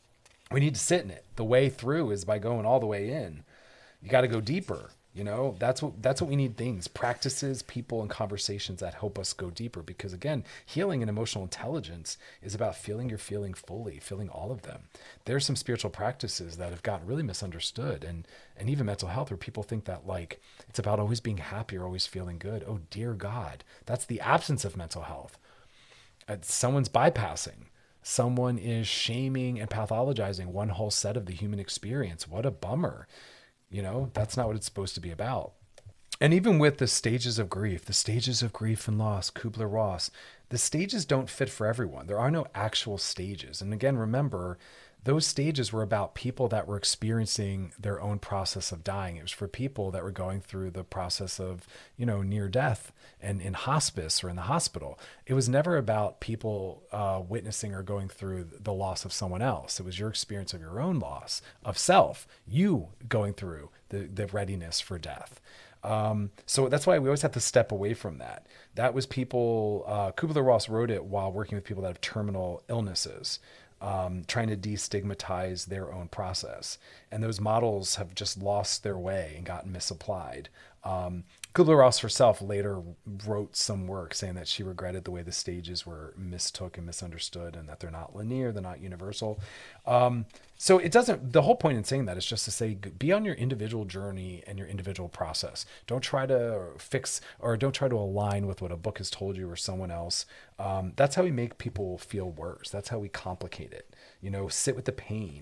we need to sit in it. The way through is by going all the way in. You got to go deeper. You know, that's what that's what we need. Things, practices, people, and conversations that help us go deeper. Because again, healing and emotional intelligence is about feeling your feeling fully, feeling all of them. There's some spiritual practices that have gotten really misunderstood, and and even mental health, where people think that like it's about always being happy or always feeling good. Oh dear God, that's the absence of mental health. Uh, someone's bypassing. Someone is shaming and pathologizing one whole set of the human experience. What a bummer. You know, that's not what it's supposed to be about. And even with the stages of grief, the stages of grief and loss, Kubler-Ross, the stages don't fit for everyone. There are no actual stages. And again, remember, those stages were about people that were experiencing their own process of dying. It was for people that were going through the process of, you know, near death and in hospice or in the hospital. It was never about people uh, witnessing or going through the loss of someone else. It was your experience of your own loss of self, you going through the, the readiness for death. Um, so that's why we always have to step away from that. That was people, uh, Kubler-Ross wrote it while working with people that have terminal illnesses. Um, trying to destigmatize their own process. And those models have just lost their way and gotten misapplied. Um, Kubler-Ross herself later wrote some work saying that she regretted the way the stages were mistook and misunderstood, and that they're not linear, they're not universal. Um, so it doesn't, the whole point in saying that is just to say, be on your individual journey and your individual process. Don't try to fix, or don't try to align with what a book has told you or someone else. Um, that's how we make people feel worse. That's how we complicate it. You know, sit with the pain.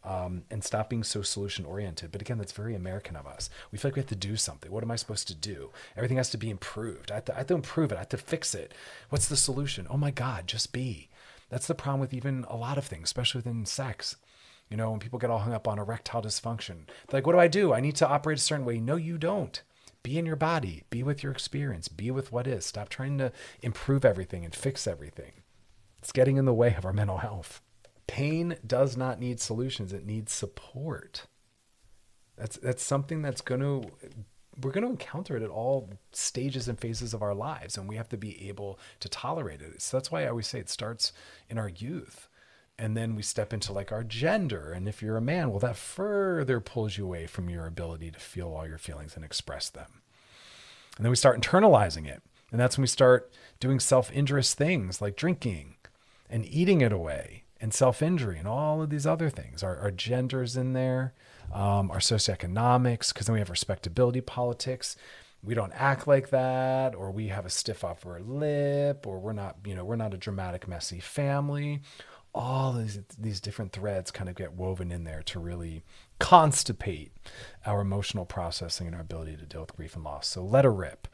um, and stop being so solution oriented. But again, that's very American of us. We feel like we have to do something. What am I supposed to do? Everything has to be improved. I have to, I have to improve it. I have to fix it. What's the solution? Oh my God, just be. That's the problem with even a lot of things, especially within sex. You know, when people get all hung up on erectile dysfunction, they're like, what do I do? I need to operate a certain way. No, you don't. Be in your body. Be with your experience. Be with what is. Stop trying to improve everything and fix everything. It's getting in the way of our mental health. Pain does not need solutions. It needs support. That's that's something that's going to, we're going to encounter it at all stages and phases of our lives, and we have to be able to tolerate it. So that's why I always say it starts in our youth. And then we step into like our gender. And if you're a man, well, that further pulls you away from your ability to feel all your feelings and express them. And then we start internalizing it. And that's when we start doing self-injurious things like drinking and eating it away and self-injury and all of these other things. Our, our gender's in there, um, our socioeconomics, because then we have respectability politics. We don't act like that, or we have a stiff upper lip, or we're not, you know, we're not a dramatic, messy family. All these, these different threads kind of get woven in there to really constipate our emotional processing and our ability to deal with grief and loss. So let her rip.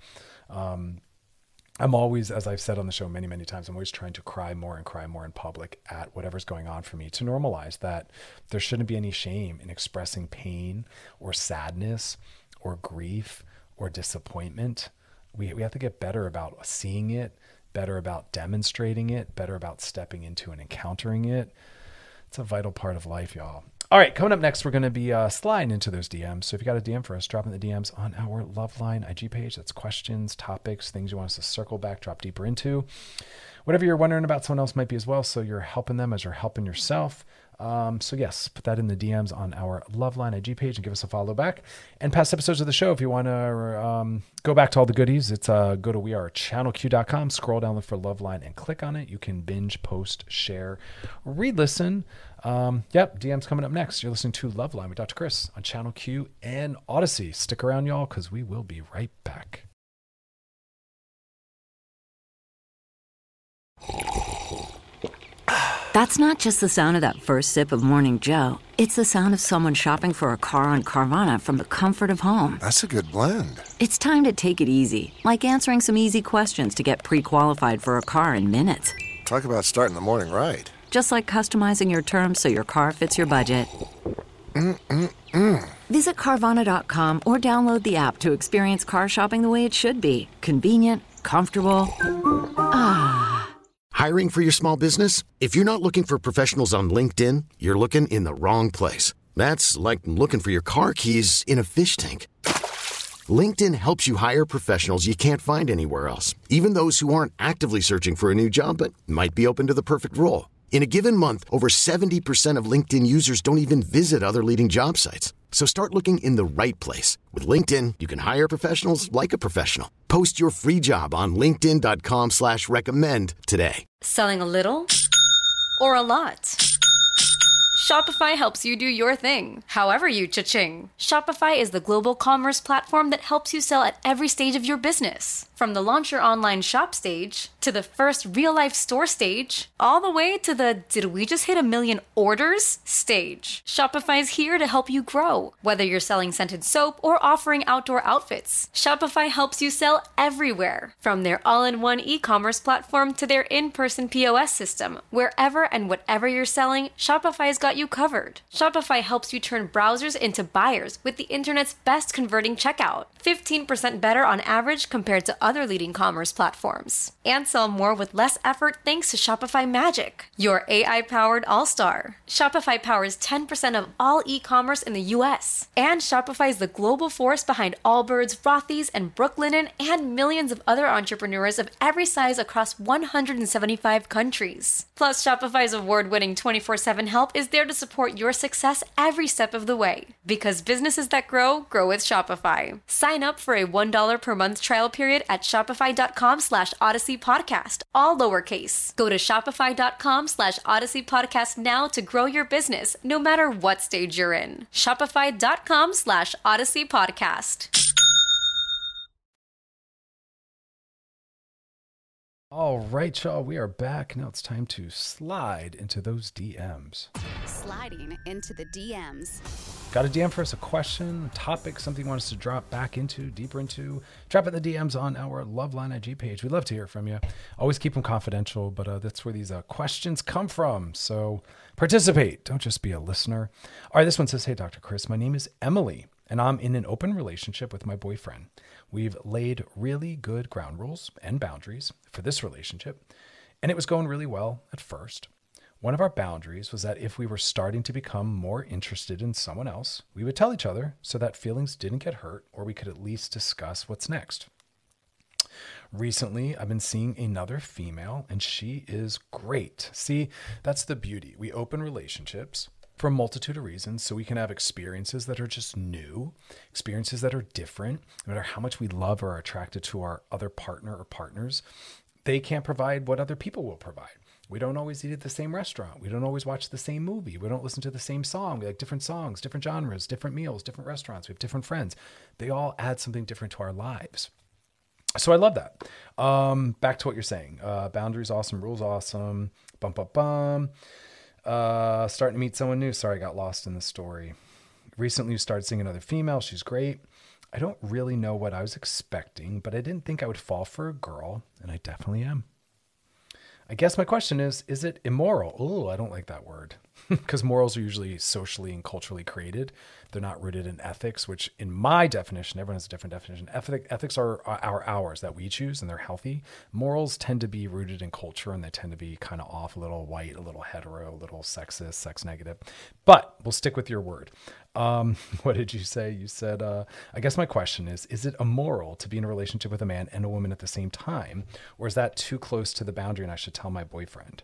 Um, I'm always, as I've said on the show many, many times, I'm always trying to cry more and cry more in public at whatever's going on for me, to normalize that there shouldn't be any shame in expressing pain or sadness or grief or disappointment. We we have to get better about seeing it, better about demonstrating it, better about stepping into and encountering it. It's a vital part of life, y'all. All right, coming up next, we're going to be uh, sliding into those D Ms. So if you got a D M for us, drop in the D Ms on our Loveline I G page. That's questions, topics, things you want us to circle back, drop deeper into. Whatever you're wondering about, someone else might be as well. So you're helping them as you're helping yourself. Um, so yes, put that in the D Ms on our Loveline I G page and give us a follow back. And past episodes of the show, if you want to um, go back to all the goodies, it's uh, go to we are channel q dot com, scroll down, look for Loveline and click on it. You can binge, post, share, re-listen. Um, yep, D Ms coming up next. You're listening to Loveline with Doctor Chris on Channel Q and Odyssey. Stick around, y'all, because we will be right back. That's not just the sound of that first sip of Morning Joe. It's the sound of someone shopping for a car on Carvana from the comfort of home. That's a good blend. It's time to take it easy, like answering some easy questions to get pre-qualified for a car in minutes. Talk about starting the morning right. Just like customizing your terms so your car fits your budget. Mm-mm-mm. Visit Carvana dot com or download the app to experience car shopping the way it should be. Convenient, comfortable. Ah. Hiring for your small business? If you're not looking for professionals on LinkedIn, you're looking in the wrong place. That's like looking for your car keys in a fish tank. LinkedIn helps you hire professionals you can't find anywhere else, even those who aren't actively searching for a new job but might be open to the perfect role. In a given month, over seventy percent of LinkedIn users don't even visit other leading job sites. So start looking in the right place. With LinkedIn, you can hire professionals like a professional. Post your free job on linkedin dot com slash recommend today. Selling a little or a lot? Shopify helps you do your thing, however you cha-ching. Shopify is the global commerce platform that helps you sell at every stage of your business. From the launch your online shop stage, to the first real-life store stage, all the way to the did we just hit a million orders stage. Shopify's here to help you grow. Whether you're selling scented soap or offering outdoor outfits, Shopify helps you sell everywhere. From their all-in-one e-commerce platform to their in-person P O S system, wherever and whatever you're selling, Shopify's got you covered. Shopify helps you turn browsers into buyers with the internet's best converting checkout. fifteen percent better on average compared to other leading commerce platforms. And sell more with less effort thanks to Shopify Magic, your A I-powered all-star. Shopify powers ten percent of all e-commerce in the U S. And Shopify is the global force behind Allbirds, Rothy's, and Brooklinen, and millions of other entrepreneurs of every size across one hundred seventy-five countries. Plus, Shopify's award-winning twenty-four seven help is there to support your success every step of the way. Because businesses that grow, grow with Shopify. Sign up for a one dollar per month trial period at shopify.com slash Odyssey Podcast, all lowercase. Go to shopify.com slash Odyssey Podcast now to grow your business, no matter what stage you're in. Shopify.com slash Odyssey Podcast. All right, y'all, we are back. Now it's time to slide into those D Ms. Sliding into the D Ms. Got a D M for us, a question, topic, something you want us to drop back into, deeper into? Drop it in the D Ms on our Loveline I G page. We'd love to hear from you. Always keep them confidential, but uh, that's where these uh, questions come from. So participate. Don't just be a listener. All right, this one says, hey, Doctor Chris, my name is Emily, and I'm in an open relationship with my boyfriend. We've laid really good ground rules and boundaries for this relationship, and it was going really well at first. One of our boundaries was that if we were starting to become more interested in someone else, we would tell each other so that feelings didn't get hurt, or we could at least discuss what's next. Recently, I've been seeing another female, and she is great. See, that's the beauty. We open relationships for a multitude of reasons, so we can have experiences that are just new, experiences that are different. No matter how much we love or are attracted to our other partner or partners, they can't provide what other people will provide. We don't always eat at the same restaurant. We don't always watch the same movie. We don't listen to the same song. We like different songs, different genres, different meals, different restaurants. We have different friends. They all add something different to our lives. So I love that. Um, back to what you're saying. Uh, boundaries awesome, rules awesome. Bum, bum, bum. Uh, starting to meet someone new. Sorry, I got lost in the story. Recently you started seeing another female. She's great. I don't really know what I was expecting, but I didn't think I would fall for a girl, and I definitely am. I guess my question is, is it immoral? Oh, I don't like that word because morals are usually socially and culturally created. They're not rooted in ethics, which in my definition, everyone has a different definition. Ethic, ethics are our hours that we choose, and they're healthy. Morals tend to be rooted in culture, and they tend to be kind of off, a little white, a little hetero, a little sexist, sex negative. But we'll stick with your word. Um, what did you say? You said, uh, I guess my question is, is it immoral to be in a relationship with a man and a woman at the same time? Or is that too close to the boundary and I should tell my boyfriend?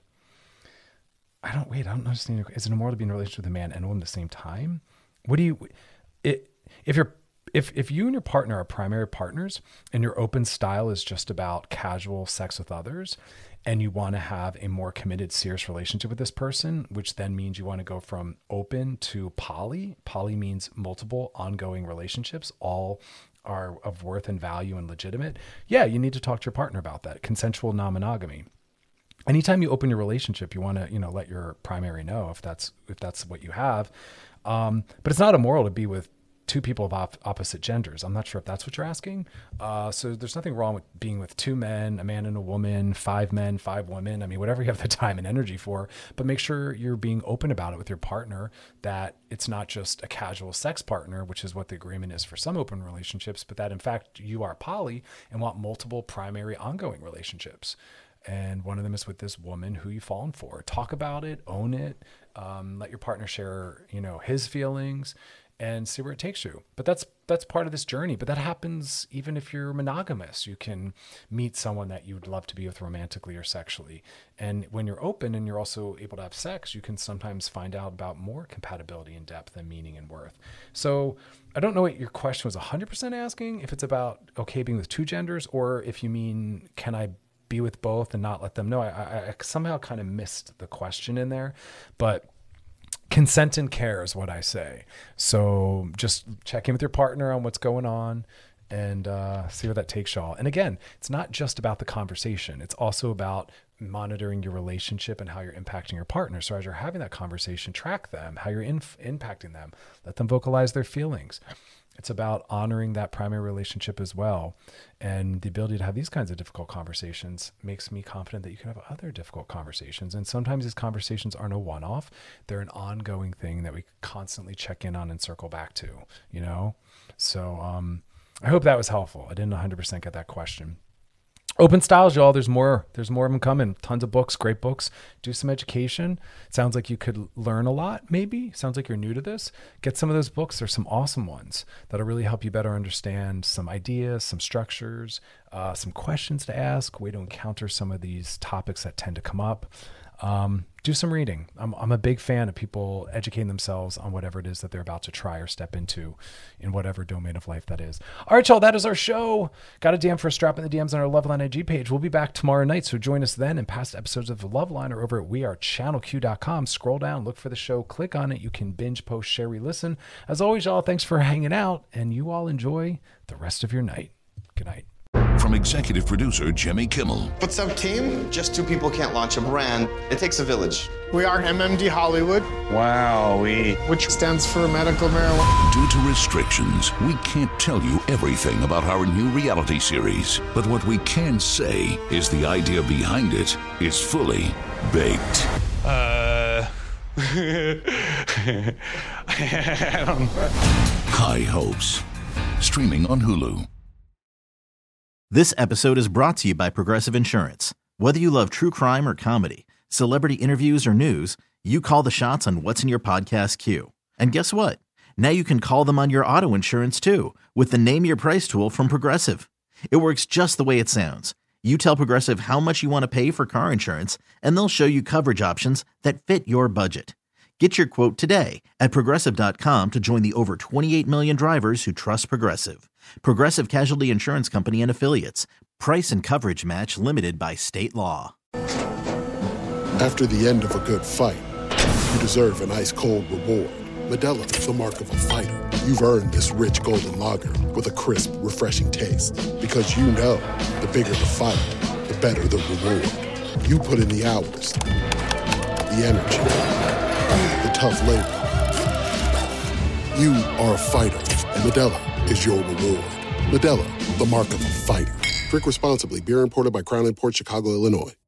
I don't, wait, I don't understand. Is it immoral to be in a relationship with a man and a woman at the same time? What do you, it, if you're, if, if you and your partner are primary partners and your open style is just about casual sex with others, and you want to have a more committed, serious relationship with this person, which then means you want to go from open to poly. Poly means multiple ongoing relationships, all are of worth and value and legitimate. Yeah, you need to talk to your partner about that. Consensual non-monogamy. Anytime you open your relationship, you want to, you know, let your primary know if that's if that's what you have. Um, but it's not immoral to be with two people of op- opposite genders. I'm not sure if that's what you're asking. Uh, so there's nothing wrong with being with two men, a man and a woman, five men, five women. I mean, whatever you have the time and energy for, but make sure you're being open about it with your partner, that it's not just a casual sex partner, which is what the agreement is for some open relationships, but that in fact you are poly and want multiple primary ongoing relationships. And one of them is with this woman who you've fallen for. Talk about it, own it, um, let your partner share, you know, his feelings, and see where it takes you. But that's that's part of this journey. But that happens even if you're monogamous. You can meet someone that you would love to be with romantically or sexually. And when you're open and you're also able to have sex, you can sometimes find out about more compatibility and depth and meaning and worth. So I don't know what your question was one hundred percent asking, if it's about, okay, being with two genders, or if you mean, can I be with both and not let them know? I, I, I somehow kind of missed the question in there, but consent and care is what I say. So just check in with your partner on what's going on and uh, see where that takes y'all. And again, it's not just about the conversation. It's also about monitoring your relationship and how you're impacting your partner. So as you're having that conversation, track them, how you're inf- impacting them, let them vocalize their feelings. It's about honoring that primary relationship as well. And the ability to have these kinds of difficult conversations makes me confident that you can have other difficult conversations. And sometimes these conversations aren't a one-off. They're an ongoing thing that we constantly check in on and circle back to, you know? So um, I hope that was helpful. I didn't one hundred percent get that question. Open styles, y'all. There's more. There's more of them coming. Tons of books, great books. Do some education. Sounds like you could learn a lot, maybe. Sounds like you're new to this. Get some of those books. There's some awesome ones that'll really help you better understand some ideas, some structures, uh, some questions to ask, way to encounter some of these topics that tend to come up. Um, do some reading. I'm, I'm a big fan of people educating themselves on whatever it is that they're about to try or step into in whatever domain of life that is. All right, y'all, that is our show. Got a D M for a strap in the D Ms on our Loveline I G page. We'll be back tomorrow night, so join us then. And past episodes of the Loveline are over at we are channel q dot com. Scroll down, look for the show, click on it. You can binge, post, share, re-listen. As always, y'all, thanks for hanging out, and you all enjoy the rest of your night. Good night. from executive producer Jimmy Kimmel. What's up, team? Just two people can't launch a brand. It takes a village. We are M M D Hollywood. Wow, we. Which stands for medical marijuana. Due to restrictions, we can't tell you everything about our new reality series. But what we can say is the idea behind it is fully baked. Uh. I don't know. High Hopes. Streaming on Hulu. This episode is brought to you by Progressive Insurance. Whether you love true crime or comedy, celebrity interviews or news, you call the shots on what's in your podcast queue. And guess what? Now you can call them on your auto insurance too with the Name Your Price tool from Progressive. It works just the way it sounds. You tell Progressive how much you want to pay for car insurance, and they'll show you coverage options that fit your budget. Get your quote today at Progressive dot com to join the over twenty-eight million drivers who trust Progressive. Progressive Casualty Insurance Company and Affiliates. Price and coverage match limited by state law. After the end of a good fight, you deserve an ice-cold reward. Modelo is the mark of a fighter. You've earned this rich golden lager with a crisp, refreshing taste. Because you know, the bigger the fight, the better the reward. You put in the hours, the energy, the tough labor. You are a fighter, and Modelo is your reward. Modelo, the mark of a fighter. Drink responsibly. Beer imported by Crown Imports, Chicago, Illinois.